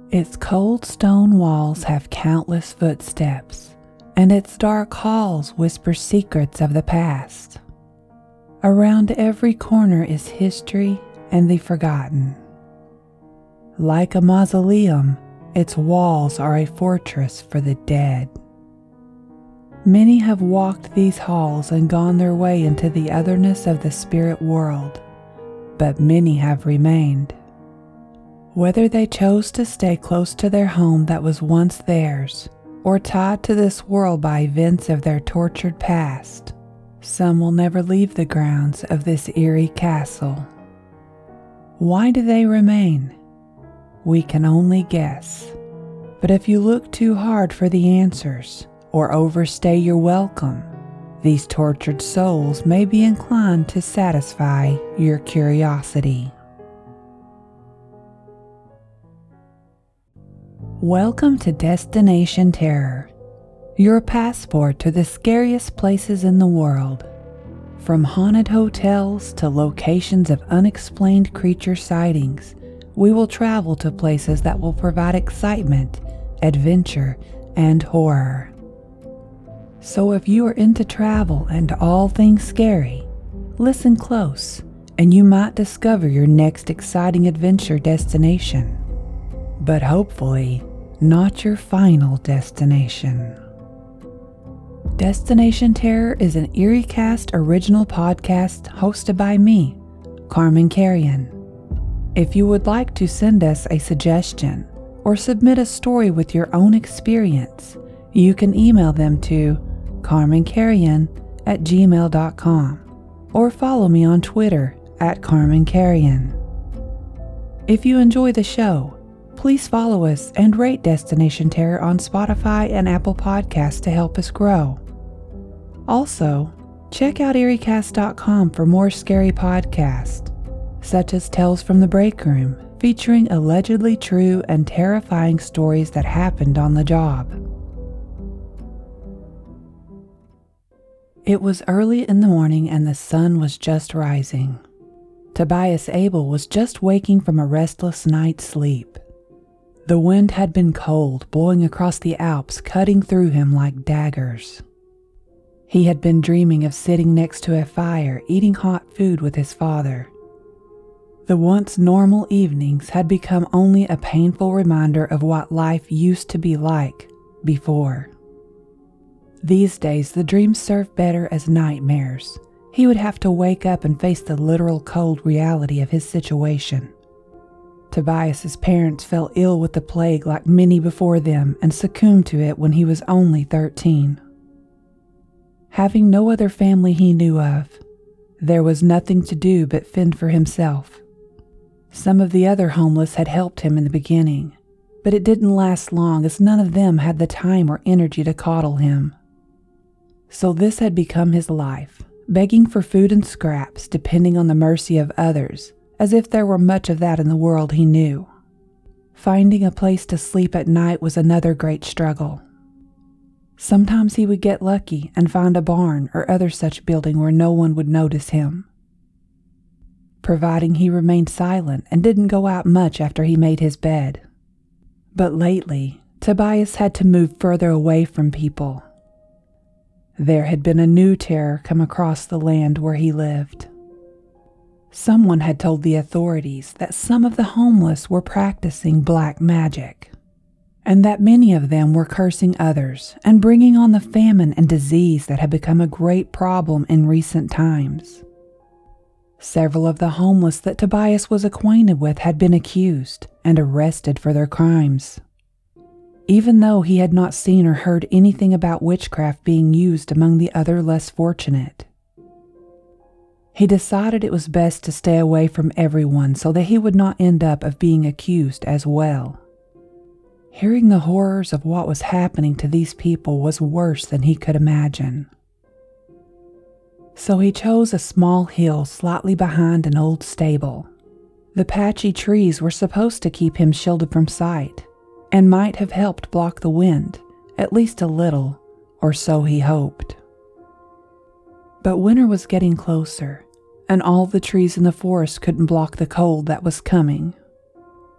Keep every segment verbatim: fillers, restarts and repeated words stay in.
Its cold stone walls have countless footsteps, and its dark halls whisper secrets of the past. Around every corner is history and the forgotten. Like a mausoleum, its walls are a fortress for the dead. Many have walked these halls and gone their way into the otherness of the spirit world, but many have remained. Whether they chose to stay close to their home that was once theirs, or tied to this world by events of their tortured past, some will never leave the grounds of this eerie castle. Why do they remain? We can only guess. But if you look too hard for the answers, or overstay your welcome, these tortured souls may be inclined to satisfy your curiosity. Welcome to Destination Terror, your passport to the scariest places in the world. From haunted hotels to locations of unexplained creature sightings, we will travel to places that will provide excitement, adventure, and horror. So if you are into travel and all things scary, listen close, and you might discover your next exciting adventure destination. But hopefully, not your final destination. Destination Terror is an EerieCast original podcast hosted by me, Carmen Carrion. If you would like to send us a suggestion or submit a story with your own experience, you can email them to carmencarrion at gmail dot com or follow me on Twitter at Carmen Carrion. If you enjoy the show, please follow us and rate Destination Terror on Spotify and Apple Podcasts to help us grow. Also, check out Eerie Cast dot com for more scary podcasts, such as Tales from the Break Room, featuring allegedly true and terrifying stories that happened on the job. It was early in the morning and the sun was just rising. Tobias Abel was just waking from a restless night's sleep. The wind had been cold, blowing across the Alps, cutting through him like daggers. He had been dreaming of sitting next to a fire, eating hot food with his father. The once normal evenings had become only a painful reminder of what life used to be like before. These days, the dreams served better as nightmares. He would have to wake up and face the literal cold reality of his situation. Tobias's parents fell ill with the plague like many before them and succumbed to it when he was only thirteen. Having no other family he knew of, there was nothing to do but fend for himself. Some of the other homeless had helped him in the beginning, but it didn't last long as none of them had the time or energy to coddle him. So this had become his life, begging for food and scraps, depending on the mercy of others, as if there were much of that in the world he knew. Finding a place to sleep at night was another great struggle. Sometimes he would get lucky and find a barn or other such building where no one would notice him, providing he remained silent and didn't go out much after he made his bed. But lately, Tobias had to move further away from people. There had been a new terror come across the land where he lived. Someone had told the authorities that some of the homeless were practicing black magic, and that many of them were cursing others and bringing on the famine and disease that had become a great problem in recent times. Several of the homeless that Tobias was acquainted with had been accused and arrested for their crimes, even though he had not seen or heard anything about witchcraft being used among the other less fortunate. He decided it was best to stay away from everyone so that he would not end up of being accused as well. Hearing the horrors of what was happening to these people was worse than he could imagine. So he chose a small hill slightly behind an old stable. The patchy trees were supposed to keep him shielded from sight, and might have helped block the wind, at least a little, or so he hoped. But winter was getting closer, and all the trees in the forest couldn't block the cold that was coming.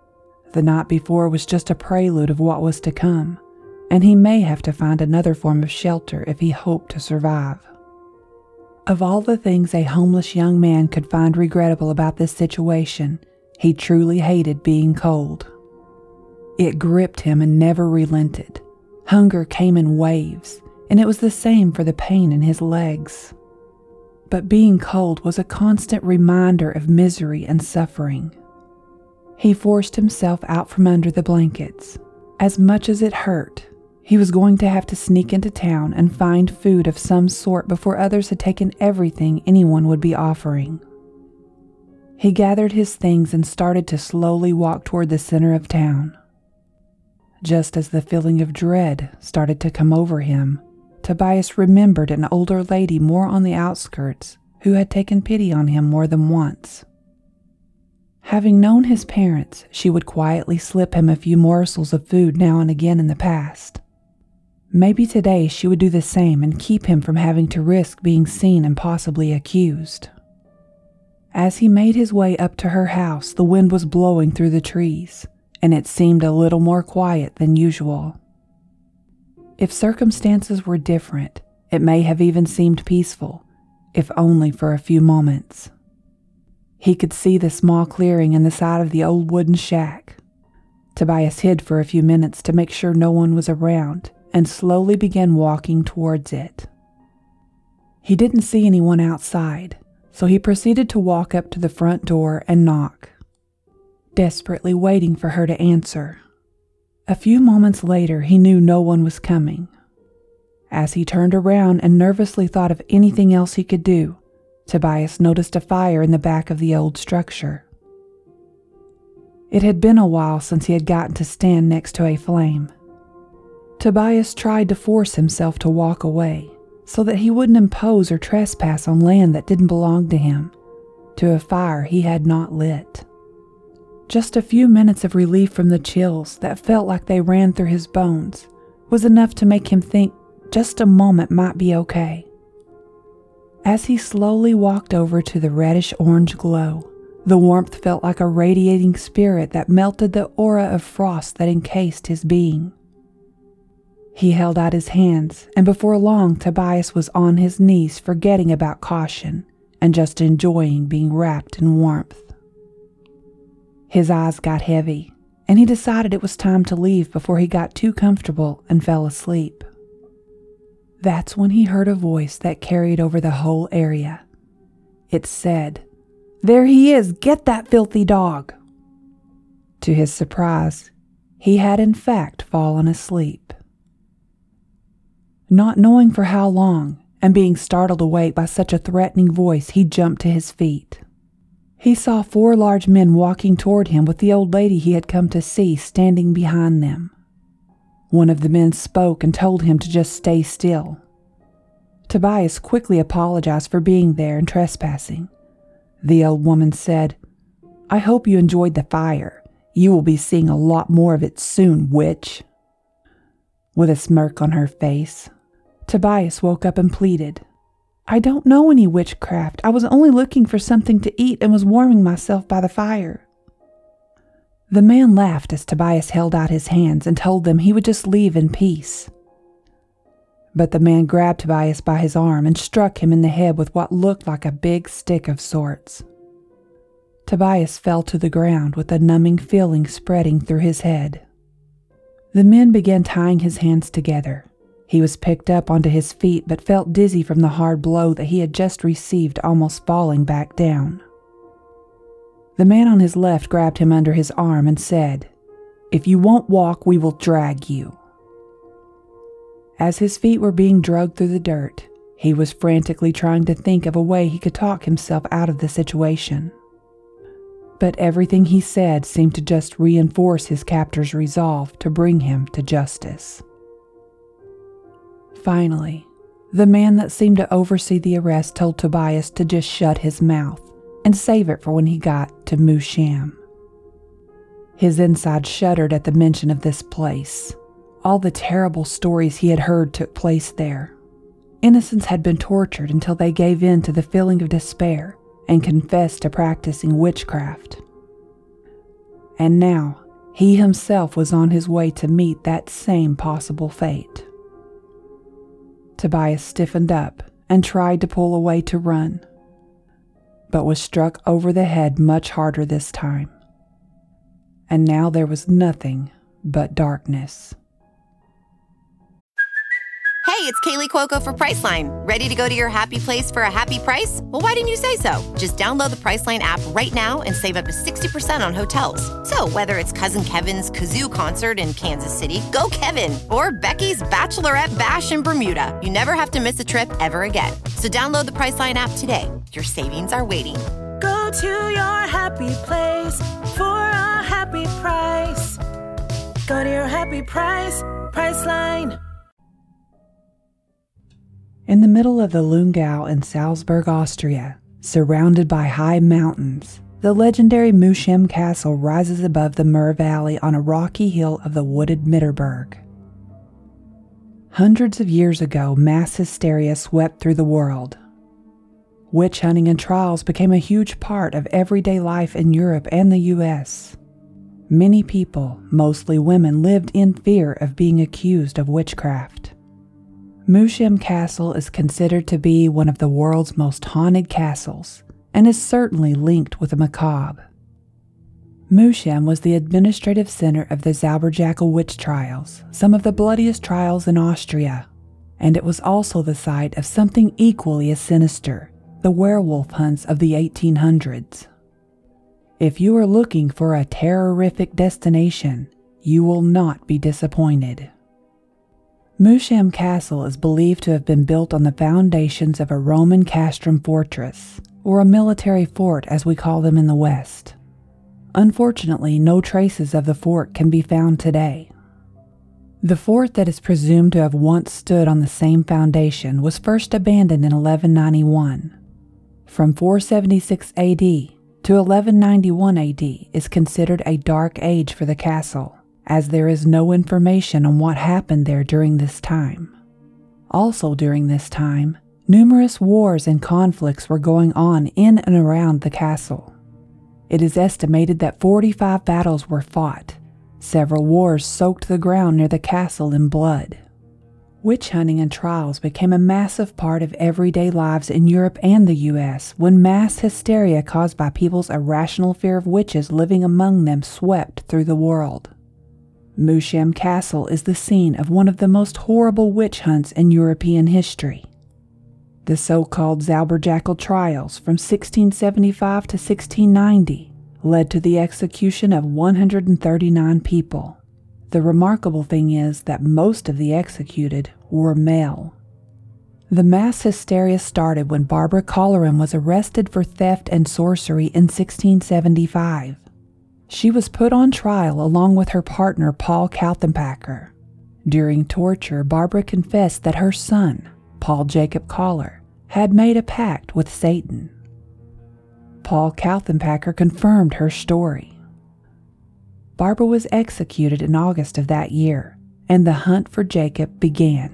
The night before was just a prelude of what was to come, and he may have to find another form of shelter if he hoped to survive. Of all the things a homeless young man could find regrettable about this situation, he truly hated being cold. It gripped him and never relented. Hunger came in waves, and it was the same for the pain in his legs. But being cold was a constant reminder of misery and suffering. He forced himself out from under the blankets. As much as it hurt, he was going to have to sneak into town and find food of some sort before others had taken everything anyone would be offering. He gathered his things and started to slowly walk toward the center of town. Just as the feeling of dread started to come over him, Tobias remembered an older lady more on the outskirts who had taken pity on him more than once. Having known his parents, she would quietly slip him a few morsels of food now and again in the past. Maybe today she would do the same and keep him from having to risk being seen and possibly accused. As he made his way up to her house, the wind was blowing through the trees, and it seemed a little more quiet than usual. If circumstances were different, it may have even seemed peaceful, if only for a few moments. He could see the small clearing in the side of the old wooden shack. Tobias hid for a few minutes to make sure no one was around and slowly began walking towards it. He didn't see anyone outside, so he proceeded to walk up to the front door and knock, desperately waiting for her to answer. A few moments later, he knew no one was coming. As he turned around and nervously thought of anything else he could do, Tobias noticed a fire in the back of the old structure. It had been a while since he had gotten to stand next to a flame. Tobias tried to force himself to walk away so that he wouldn't impose or trespass on land that didn't belong to him, to a fire he had not lit. Just a few minutes of relief from the chills that felt like they ran through his bones was enough to make him think just a moment might be okay. As he slowly walked over to the reddish-orange glow, the warmth felt like a radiating spirit that melted the aura of frost that encased his being. He held out his hands, and before long Tobias was on his knees, forgetting about caution and just enjoying being wrapped in warmth. His eyes got heavy, and he decided it was time to leave before he got too comfortable and fell asleep. That's when he heard a voice that carried over the whole area. It said, "There he is! Get that filthy dog!" To his surprise, he had in fact fallen asleep. Not knowing for how long, and being startled awake by such a threatening voice, he jumped to his feet. He saw four large men walking toward him with the old lady he had come to see standing behind them. One of the men spoke and told him to just stay still. Tobias quickly apologized for being there and trespassing. The old woman said, "I hope you enjoyed the fire. You will be seeing a lot more of it soon, witch." With a smirk on her face, Tobias woke up and pleaded, "I don't know any witchcraft. I was only looking for something to eat and was warming myself by the fire." The man laughed as Tobias held out his hands and told them he would just leave in peace. But the man grabbed Tobias by his arm and struck him in the head with what looked like a big stick of sorts. Tobias fell to the ground with a numbing feeling spreading through his head. The men began tying his hands together. He was picked up onto his feet but felt dizzy from the hard blow that he had just received, almost falling back down. The man on his left grabbed him under his arm and said, "If you won't walk, we will drag you." As his feet were being dragged through the dirt, he was frantically trying to think of a way he could talk himself out of the situation. But everything he said seemed to just reinforce his captor's resolve to bring him to justice. Finally, the man that seemed to oversee the arrest told Tobias to just shut his mouth and save it for when he got to Musham. His inside shuddered at the mention of this place. All the terrible stories he had heard took place there. Innocents had been tortured until they gave in to the feeling of despair and confessed to practicing witchcraft. And now, he himself was on his way to meet that same possible fate. Tobias stiffened up and tried to pull away to run, but was struck over the head much harder this time. And now there was nothing but darkness. Hey, it's Kaylee Cuoco for Priceline. Ready to go to your happy place for a happy price? Well, why didn't you say so? Just download the Priceline app right now and save up to sixty percent on hotels. So whether it's Cousin Kevin's Kazoo Concert in Kansas City, go Kevin, or Becky's Bachelorette Bash in Bermuda, you never have to miss a trip ever again. So download the Priceline app today. Your savings are waiting. Go to your happy place for a happy price. Go to your happy price, Priceline. In the middle of the Lungau in Salzburg, Austria, surrounded by high mountains, the legendary Muschem Castle rises above the Mur Valley on a rocky hill of the wooded Mitterberg. Hundreds of years ago, mass hysteria swept through the world. Witch hunting and trials became a huge part of everyday life in Europe and the U S. Many people, mostly women, lived in fear of being accused of witchcraft. Muschem Castle is considered to be one of the world's most haunted castles and is certainly linked with the macabre. Muschem was the administrative center of the Zauberjackel witch trials, some of the bloodiest trials in Austria, and it was also the site of something equally as sinister, the werewolf hunts of the eighteen hundreds. If you are looking for a terrorific destination, you will not be disappointed. Muschem Castle is believed to have been built on the foundations of a Roman castrum fortress, or a military fort as we call them in the West. Unfortunately, no traces of the fort can be found today. The fort that is presumed to have once stood on the same foundation was first abandoned in eleven ninety-one. From four seventy-six A D to eleven ninety-one A D is considered a dark age for the castle, as there is no information on what happened there during this time. Also during this time, numerous wars and conflicts were going on in and around the castle. It is estimated that forty-five battles were fought. Several wars soaked the ground near the castle in blood. Witch hunting and trials became a massive part of everyday lives in Europe and the U S when mass hysteria caused by people's irrational fear of witches living among them swept through the world. Muschem Castle is the scene of one of the most horrible witch hunts in European history. The so-called Zauberjackel trials from sixteen seventy-five to sixteen ninety led to the execution of one hundred thirty-nine people. The remarkable thing is that most of the executed were male. The mass hysteria started when Barbara Colleran was arrested for theft and sorcery in sixteen seventy-five. She was put on trial along with her partner Paul Kaltenpacker. During torture, Barbara confessed that her son, Paul Jacob Collar, had made a pact with Satan. Paul Kaltenpacker confirmed her story. Barbara was executed in August of that year, and the hunt for Jacob began.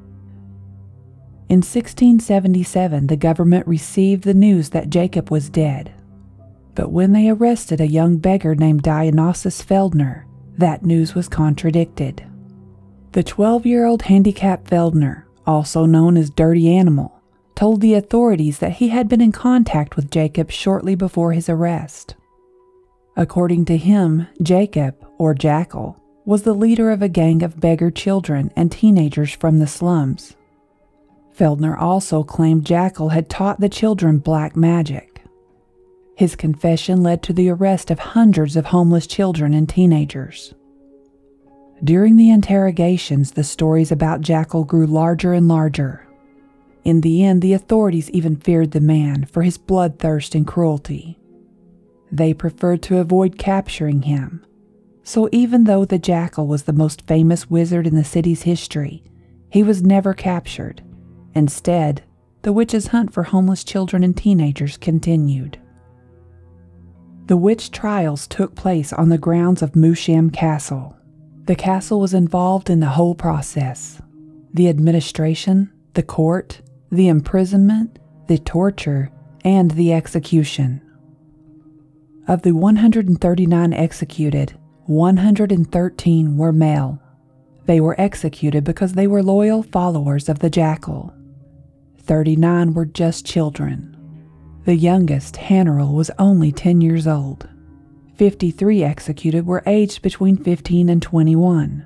In sixteen seventy-seven, the government received the news that Jacob was dead. But when they arrested a young beggar named Dionysius Feldner, that news was contradicted. The twelve-year-old handicapped Feldner, also known as Dirty Animal, told the authorities that he had been in contact with Jacob shortly before his arrest. According to him, Jacob, or Jackal, was the leader of a gang of beggar children and teenagers from the slums. Feldner also claimed Jackal had taught the children black magic. His confession led to the arrest of hundreds of homeless children and teenagers. During the interrogations, the stories about Jackal grew larger and larger. In the end, the authorities even feared the man for his bloodthirst and cruelty. They preferred to avoid capturing him. So even though the Jackal was the most famous wizard in the city's history, he was never captured. Instead, the witch's hunt for homeless children and teenagers continued. The witch trials took place on the grounds of Muschem Castle. The castle was involved in the whole process: the administration, the court, the imprisonment, the torture, and the execution. Of the one hundred thirty-nine executed, one hundred thirteen were male. They were executed because they were loyal followers of the jackal. thirty-nine were just children. The youngest, Hanneril, was only ten years old. fifty-three executed were aged between fifteen and twenty-one.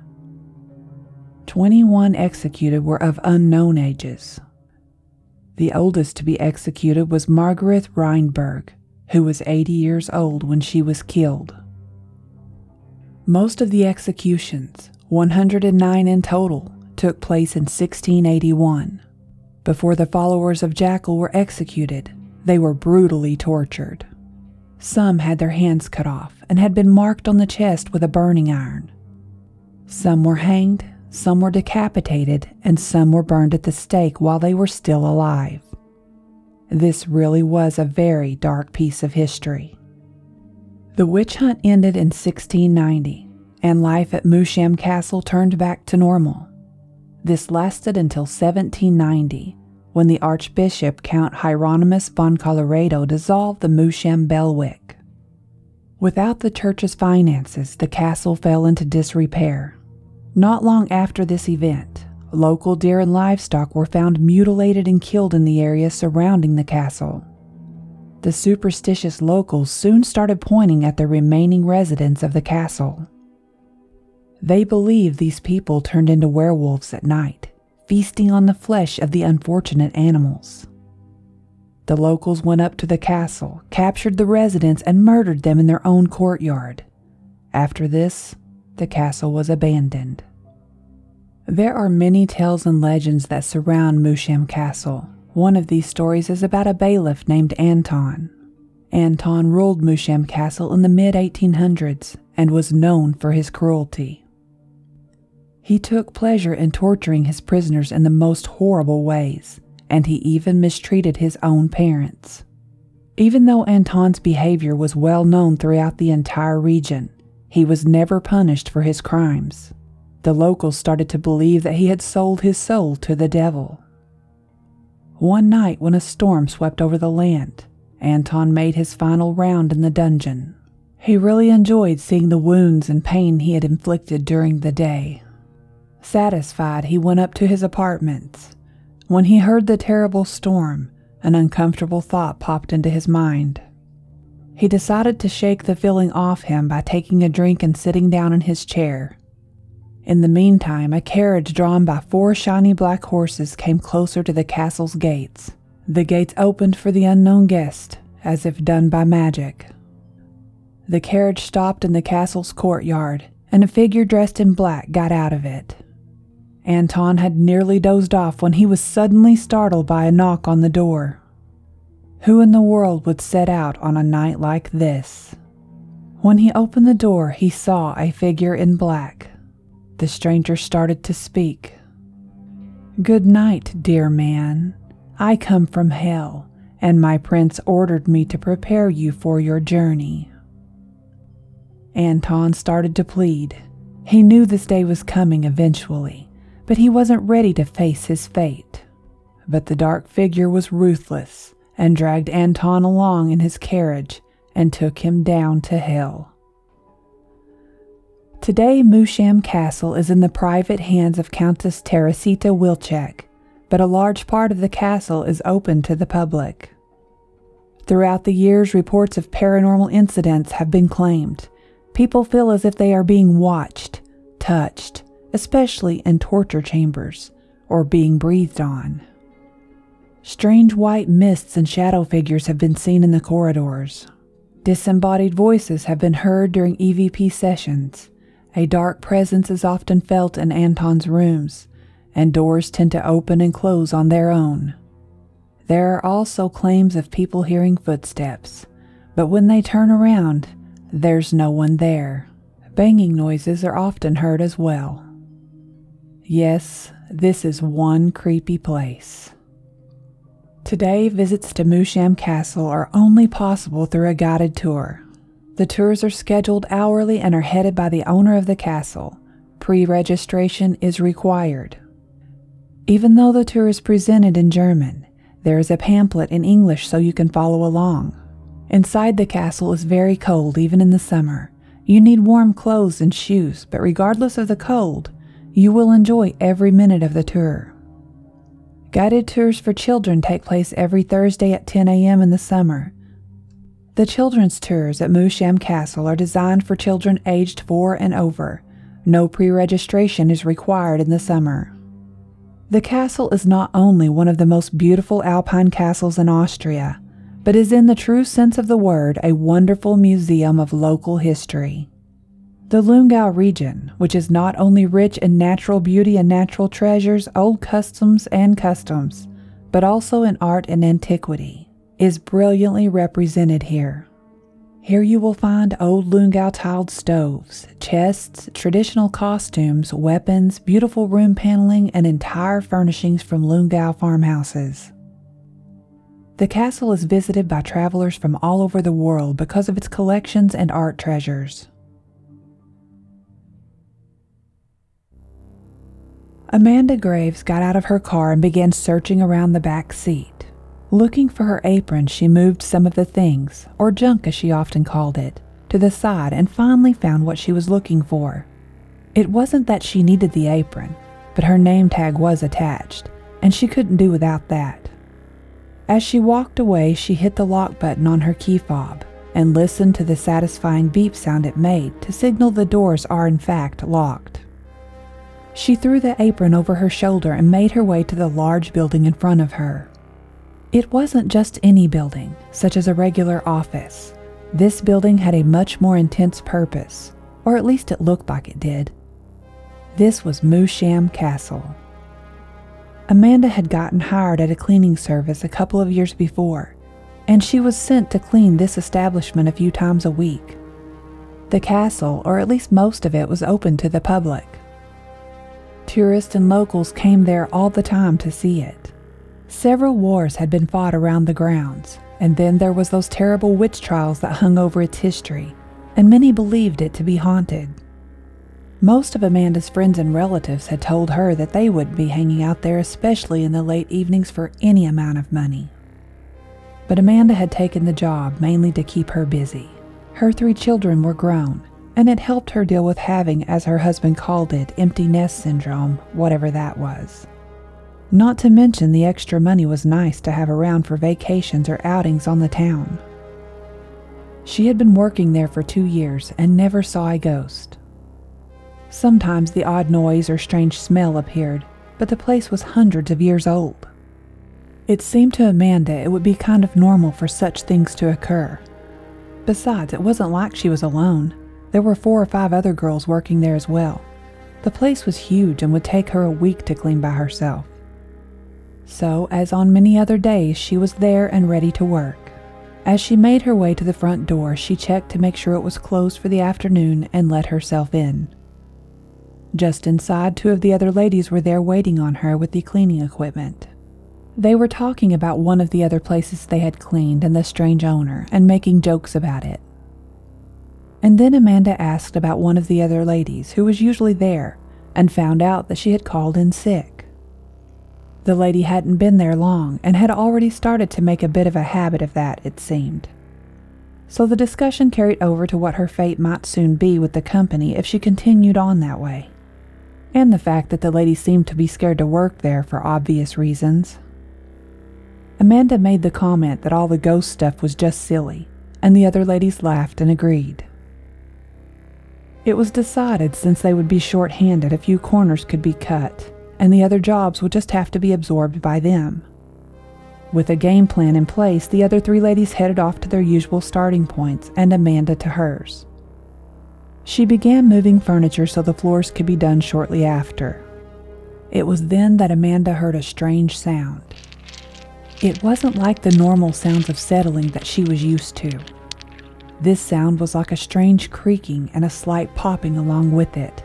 twenty-one executed were of unknown ages. The oldest to be executed was Margaret Reinberg, who was eighty years old when she was killed. Most of the executions, one hundred nine in total, took place in sixteen eighty-one. Before the followers of Jackal were executed, they were brutally tortured. Some had their hands cut off and had been marked on the chest with a burning iron. Some were hanged, some were decapitated, and some were burned at the stake while they were still alive. This really was a very dark piece of history. The witch hunt ended in sixteen ninety, and life at Moosham Castle turned back to normal. This lasted until seventeen ninety, when the Archbishop Count Hieronymus von Colloredo dissolved the Moosham Bellwick. Without the church's finances, the castle fell into disrepair. Not long after this event, local deer and livestock were found mutilated and killed in the area surrounding the castle. The superstitious locals soon started pointing at the remaining residents of the castle. They believed these people turned into werewolves at night, feasting on the flesh of the unfortunate animals. The locals went up to the castle, captured the residents, and murdered them in their own courtyard. After this, the castle was abandoned. There are many tales and legends that surround Moosham Castle. One of these stories is about a bailiff named Anton. Anton ruled Moosham Castle in the mid eighteen hundreds and was known for his cruelty. He took pleasure in torturing his prisoners in the most horrible ways, and he even mistreated his own parents. Even though Anton's behavior was well known throughout the entire region, he was never punished for his crimes. The locals started to believe that he had sold his soul to the devil. One night when a storm swept over the land, Anton made his final round in the dungeon. He really enjoyed seeing the wounds and pain he had inflicted during the day. Satisfied, he went up to his apartments. When he heard the terrible storm, an uncomfortable thought popped into his mind. He decided to shake the feeling off him by taking a drink and sitting down in his chair. In the meantime, a carriage drawn by four shiny black horses came closer to the castle's gates. The gates opened for the unknown guest, as if done by magic. The carriage stopped in the castle's courtyard, and a figure dressed in black got out of it. Anton had nearly dozed off when he was suddenly startled by a knock on the door. Who in the world would set out on a night like this? When he opened the door, he saw a figure in black. The stranger started to speak. "Good night, dear man. I come from hell, and my prince ordered me to prepare you for your journey." Anton started to plead. He knew this day was coming eventually, but he wasn't ready to face his fate. But the dark figure was ruthless and dragged Anton along in his carriage and took him down to hell. Today, Moosham Castle is in the private hands of Countess Teresita Wilczek, but a large part of the castle is open to the public. Throughout the years, reports of paranormal incidents have been claimed. People feel as if they are being watched, touched, especially in torture chambers, or being breathed on. Strange white mists and shadow figures have been seen in the corridors. Disembodied voices have been heard during E V P sessions. A dark presence is often felt in Anton's rooms, and doors tend to open and close on their own. There are also claims of people hearing footsteps, but when they turn around, there's no one there. Banging noises are often heard as well. Yes, this is one creepy place. Today, visits to Moosham Castle are only possible through a guided tour. The tours are scheduled hourly and are headed by the owner of the castle. Pre-registration is required. Even though the tour is presented in German, there is a pamphlet in English so you can follow along. Inside the castle is very cold even in the summer. You need warm clothes and shoes, but regardless of the cold, you will enjoy every minute of the tour. Guided tours for children take place every Thursday at ten a.m. in the summer. The children's tours at Moosham Castle are designed for children aged four and over. No pre-registration is required in the summer. The castle is not only one of the most beautiful alpine castles in Austria, but is in the true sense of the word a wonderful museum of local history. The Lungau region, which is not only rich in natural beauty and natural treasures, old customs and customs, but also in art and antiquity, is brilliantly represented here. Here you will find old Lungau tiled stoves, chests, traditional costumes, weapons, beautiful room paneling, and entire furnishings from Lungau farmhouses. The castle is visited by travelers from all over the world because of its collections and art treasures. Amanda Graves got out of her car and began searching around the back seat. Looking for her apron, she moved some of the things, or junk as she often called it, to the side and finally found what she was looking for. It wasn't that she needed the apron, but her name tag was attached, and she couldn't do without that. As she walked away, she hit the lock button on her key fob and listened to the satisfying beep sound it made to signal the doors are in fact locked. She threw the apron over her shoulder and made her way to the large building in front of her. It wasn't just any building, such as a regular office. This building had a much more intense purpose, or at least it looked like it did. This was Moosham Castle. Amanda had gotten hired at a cleaning service a couple of years before, and she was sent to clean this establishment a few times a week. The castle, or at least most of it, was open to the public. Tourists and locals came there all the time to see it. Several wars had been fought around the grounds, and then there was those terrible witch trials that hung over its history, and many believed it to be haunted. Most of Amanda's friends and relatives had told her that they wouldn't be hanging out there, especially in the late evenings, for any amount of money. But Amanda had taken the job mainly to keep her busy. Her three children were grown, and it helped her deal with having, as her husband called it, empty nest syndrome, whatever that was. Not to mention the extra money was nice to have around for vacations or outings on the town. She had been working there for two years and never saw a ghost. Sometimes the odd noise or strange smell appeared, but the place was hundreds of years old. It seemed to Amanda it would be kind of normal for such things to occur. Besides, it wasn't like she was alone. There were four or five other girls working there as well. The place was huge and would take her a week to clean by herself. So, as on many other days, she was there and ready to work. As she made her way to the front door, she checked to make sure it was closed for the afternoon and let herself in. Just inside, two of the other ladies were there waiting on her with the cleaning equipment. They were talking about one of the other places they had cleaned and the strange owner, and making jokes about it. And then Amanda asked about one of the other ladies, who was usually there, and found out that she had called in sick. The lady hadn't been there long and had already started to make a bit of a habit of that, it seemed. So the discussion carried over to what her fate might soon be with the company if she continued on that way, and the fact that the lady seemed to be scared to work there for obvious reasons. Amanda made the comment that all the ghost stuff was just silly, and the other ladies laughed and agreed. It was decided since they would be short-handed, a few corners could be cut, and the other jobs would just have to be absorbed by them. With a game plan in place, the other three ladies headed off to their usual starting points, and Amanda to hers. She began moving furniture so the floors could be done shortly after. It was then that Amanda heard a strange sound. It wasn't like the normal sounds of settling that she was used to. This sound was like a strange creaking and a slight popping along with it.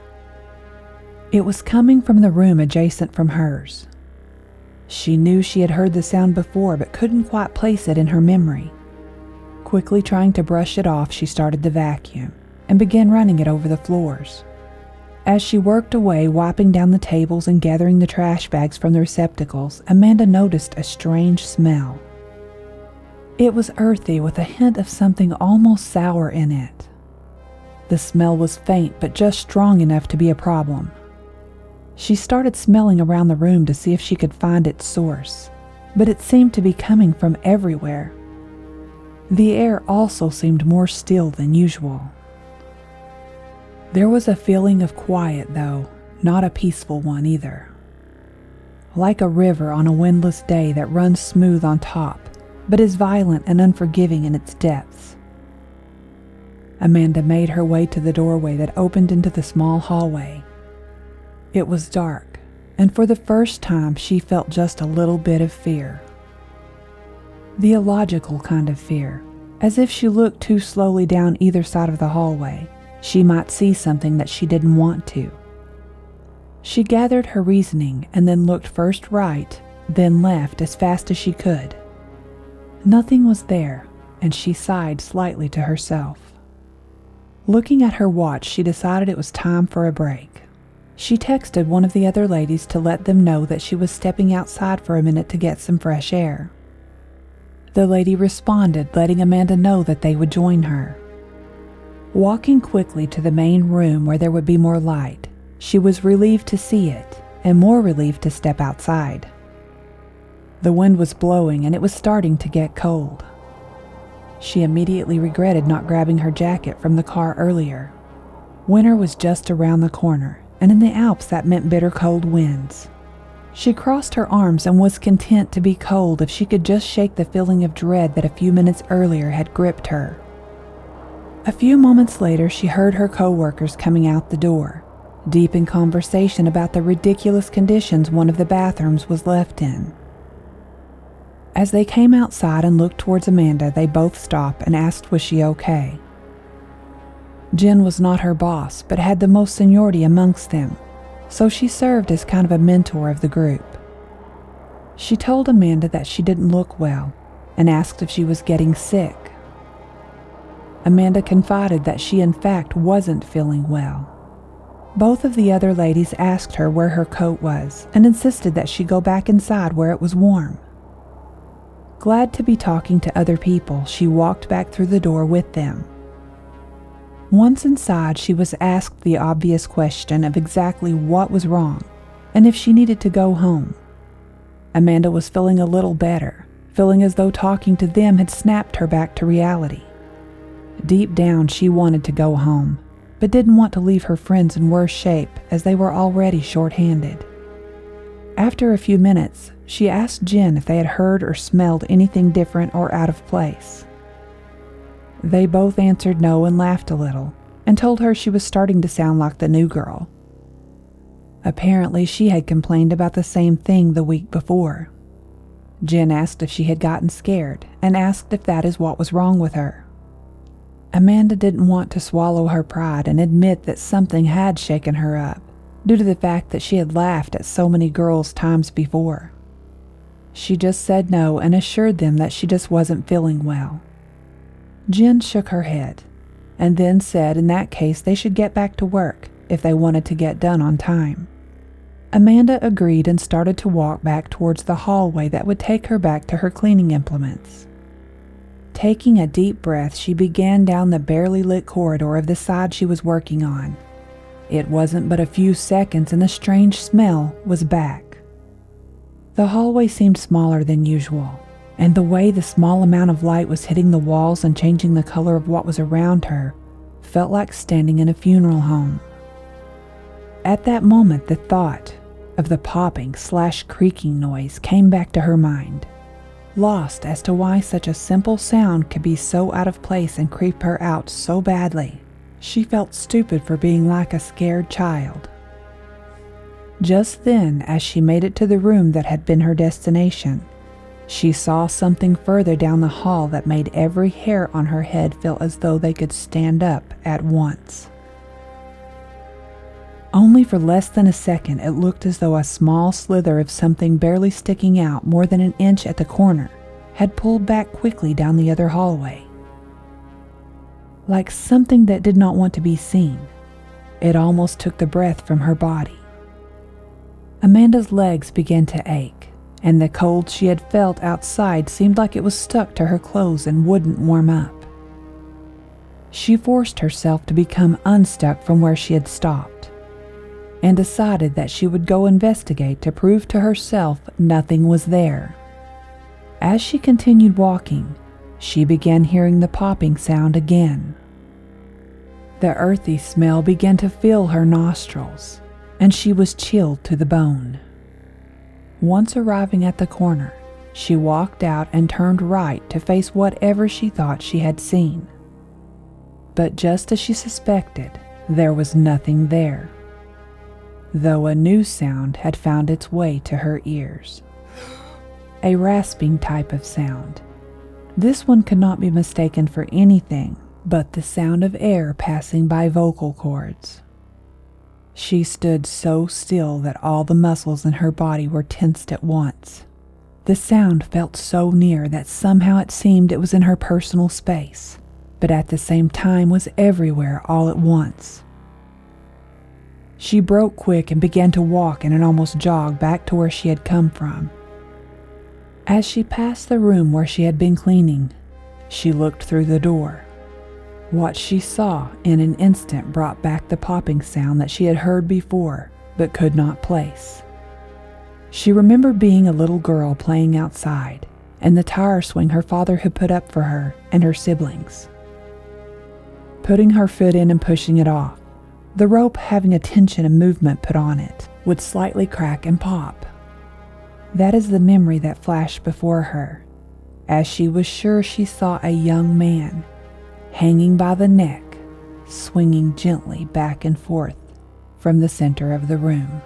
It was coming from the room adjacent from hers. She knew she had heard the sound before but couldn't quite place it in her memory. Quickly trying to brush it off, she started the vacuum and began running it over the floors. As she worked away, wiping down the tables and gathering the trash bags from the receptacles, Amanda noticed a strange smell. It was earthy with a hint of something almost sour in it. The smell was faint but just strong enough to be a problem. She started smelling around the room to see if she could find its source, but it seemed to be coming from everywhere. The air also seemed more still than usual. There was a feeling of quiet, though, not a peaceful one either. Like a river on a windless day that runs smooth on top, but is violent and unforgiving in its depths. Amanda made her way to the doorway that opened into the small hallway. It was dark, and for the first time she felt just a little bit of fear. The illogical kind of fear, as if she looked too slowly down either side of the hallway, she might see something that she didn't want to. She gathered her reasoning and then looked first right, then left as fast as she could. Nothing was there, and she sighed slightly to herself. Looking at her watch, she decided it was time for a break. She texted one of the other ladies to let them know that she was stepping outside for a minute to get some fresh air. The lady responded, letting Amanda know that they would join her. Walking quickly to the main room where there would be more light, she was relieved to see it, and more relieved to step outside. The wind was blowing and it was starting to get cold. She immediately regretted not grabbing her jacket from the car earlier. Winter was just around the corner, and in the Alps that meant bitter cold winds. She crossed her arms and was content to be cold if she could just shake the feeling of dread that a few minutes earlier had gripped her. A few moments later, she heard her co-workers coming out the door, deep in conversation about the ridiculous conditions one of the bathrooms was left in. As they came outside and looked towards Amanda, they both stopped and asked was she okay. Jen was not her boss, but had the most seniority amongst them, so she served as kind of a mentor of the group. She told Amanda that she didn't look well and asked if she was getting sick. Amanda confided that she in fact wasn't feeling well. Both of the other ladies asked her where her coat was and insisted that she go back inside where it was warm. Glad to be talking to other people, she walked back through the door with them. Once inside, she was asked the obvious question of exactly what was wrong and if she needed to go home. Amanda was feeling a little better, feeling as though talking to them had snapped her back to reality. Deep down, she wanted to go home, but didn't want to leave her friends in worse shape as they were already short-handed. After a few minutes, she asked Jen if they had heard or smelled anything different or out of place. They both answered no and laughed a little, and told her she was starting to sound like the new girl. Apparently, she had complained about the same thing the week before. Jen asked if she had gotten scared, and asked if that is what was wrong with her. Amanda didn't want to swallow her pride and admit that something had shaken her up, due to the fact that she had laughed at so many girls times before. She just said no and assured them that she just wasn't feeling well. Jen shook her head, and then said in that case they should get back to work if they wanted to get done on time. Amanda agreed and started to walk back towards the hallway that would take her back to her cleaning implements. Taking a deep breath, she began down the barely lit corridor of the side she was working on. It wasn't but a few seconds and the strange smell was back. The hallway seemed smaller than usual, and the way the small amount of light was hitting the walls and changing the color of what was around her felt like standing in a funeral home. At that moment, the thought of the popping slash creaking noise came back to her mind. Lost as to why such a simple sound could be so out of place and creep her out so badly, she felt stupid for being like a scared child. Just then, as she made it to the room that had been her destination, she saw something further down the hall that made every hair on her head feel as though they could stand up at once. Only for less than a second, it looked as though a small slither of something barely sticking out more than an inch at the corner had pulled back quickly down the other hallway. Like something that did not want to be seen, it almost took the breath from her body. Amanda's legs began to ache, and the cold she had felt outside seemed like it was stuck to her clothes and wouldn't warm up. She forced herself to become unstuck from where she had stopped, and decided that she would go investigate to prove to herself nothing was there. As she continued walking, she began hearing the popping sound again. The earthy smell began to fill her nostrils, and she was chilled to the bone. Once arriving at the corner, she walked out and turned right to face whatever she thought she had seen. But just as she suspected, there was nothing there, though a new sound had found its way to her ears. A rasping type of sound. This one could not be mistaken for anything but the sound of air passing by vocal cords. She stood so still that all the muscles in her body were tensed at once. The sound felt so near that somehow it seemed it was in her personal space, but at the same time was everywhere all at once. She broke quick and began to walk in an almost jog back to where she had come from. As she passed the room where she had been cleaning, she looked through the door. What she saw in an instant brought back the popping sound that she had heard before but could not place. She remembered being a little girl playing outside and the tire swing her father had put up for her and her siblings. Putting her foot in and pushing it off, the rope having a tension and movement put on it would slightly crack and pop. That is the memory that flashed before her, as she was sure she saw a young man hanging by the neck, swinging gently back and forth from the center of the room.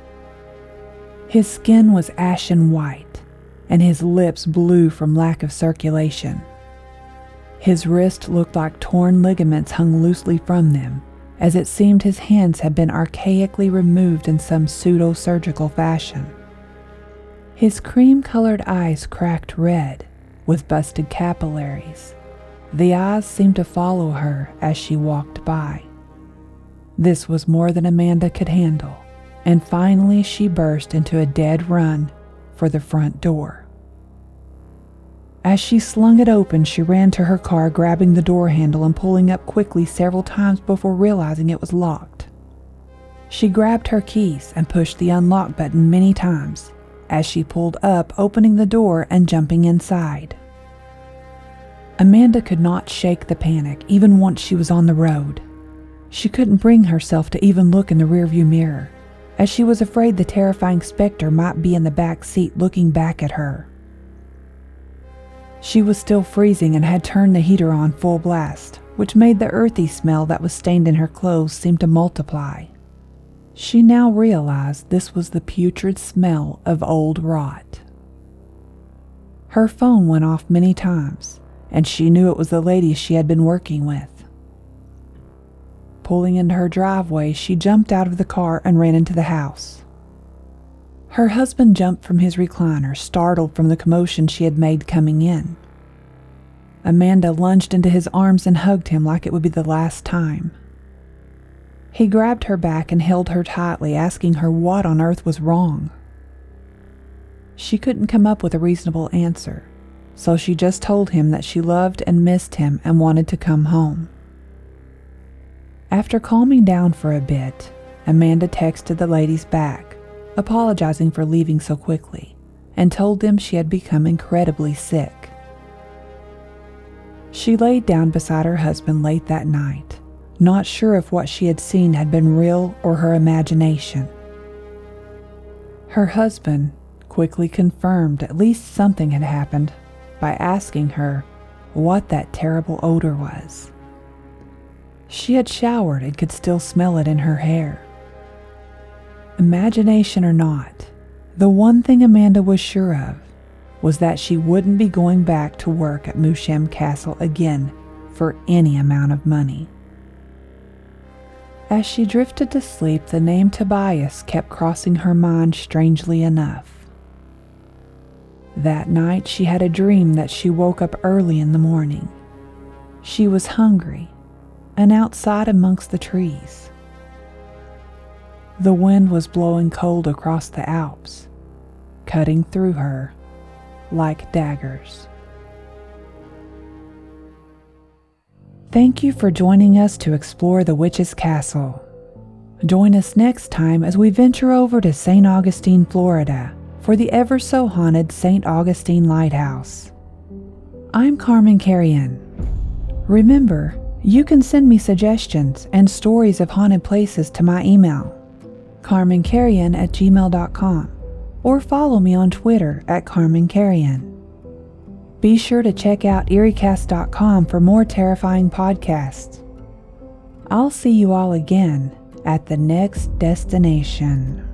His skin was ashen white, and his lips blue from lack of circulation. His wrist looked like torn ligaments hung loosely from them, as it seemed his hands had been archaically removed in some pseudo-surgical fashion. His cream-colored eyes cracked red, with busted capillaries. The eyes seemed to follow her as she walked by. This was more than Amanda could handle, and finally she burst into a dead run for the front door. As she slung it open, she ran to her car, grabbing the door handle and pulling up quickly several times before realizing it was locked. She grabbed her keys and pushed the unlock button many times as she pulled up, opening the door and jumping inside. Amanda could not shake the panic even once she was on the road. She couldn't bring herself to even look in the rearview mirror, as she was afraid the terrifying specter might be in the back seat looking back at her. She was still freezing and had turned the heater on full blast, which made the earthy smell that was stained in her clothes seem to multiply. She now realized this was the putrid smell of old rot. Her phone went off many times, and she knew it was the lady she had been working with. Pulling into her driveway, she jumped out of the car and ran into the house. Her husband jumped from his recliner, startled from the commotion she had made coming in. Amanda lunged into his arms and hugged him like it would be the last time. He grabbed her back and held her tightly, asking her what on earth was wrong. She couldn't come up with a reasonable answer, so she just told him that she loved and missed him and wanted to come home. After calming down for a bit, Amanda texted the ladies back, apologizing for leaving so quickly, and told them she had become incredibly sick. She laid down beside her husband late that night, not sure if what she had seen had been real or her imagination. Her husband quickly confirmed at least something had happened by asking her what that terrible odor was. She had showered and could still smell it in her hair. Imagination or not, the one thing Amanda was sure of was that she wouldn't be going back to work at Moosham Castle again for any amount of money. As she drifted to sleep, the name Tobias kept crossing her mind strangely enough. That night she had a dream that she woke up early in the morning. She was hungry and outside amongst the trees. The wind was blowing cold across the Alps, cutting through her like daggers. Thank you for joining us to explore the Witch's Castle. Join us next time as we venture over to Saint Augustine, Florida, for the ever-so-haunted Saint Augustine Lighthouse. I'm Carmen Carrion. Remember, you can send me suggestions and stories of haunted places to my email, carmen carrion at gmail dot com, or follow me on Twitter at Carmen Carrion. Be sure to check out eerie cast dot com for more terrifying podcasts. I'll see you all again at the next destination.